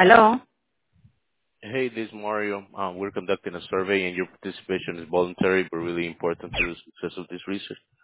Hello? Hey, this is Mario. We're conducting a survey, and your participation is voluntary but really important to the success of this research.